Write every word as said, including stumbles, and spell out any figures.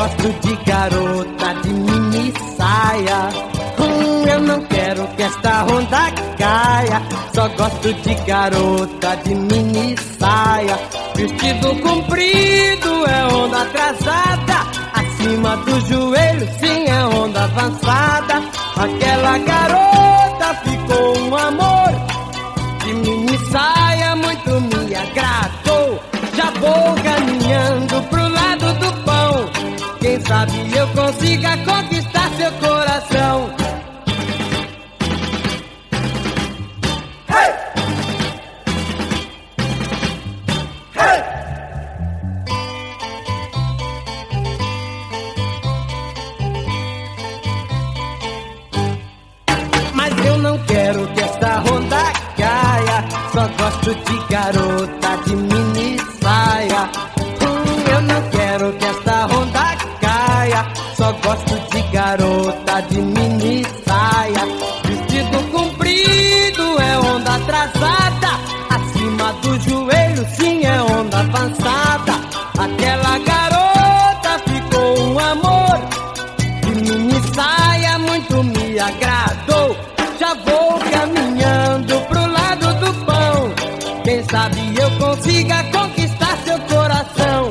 gosto de garota de mini saia. Hum, eu não quero que esta onda caia. Só gosto de garota de mini saia. Vestido comprido é onda atrasada. Acima do joelho sim é onda avançada. Aquela garota ficou um amor. De mini saia muito me agradou. Já vou caminhando pro lado do pão. Quem sabe eu consiga conquistar seu coração. Hey! Hey! Mas eu não quero que esta onda caia. Só gosto de garota de mini saia. Hum, eu não quero que esta onda caia. Só gosto de garota de mini saia. Vestido comprido é onda atrasada. Acima do joelho sim é onda avançada. Aquela garota ficou um amor. De mini saia muito me agradou. Já vou caminhando pro lado do pão. Quem sabe eu consiga conquistar seu coração.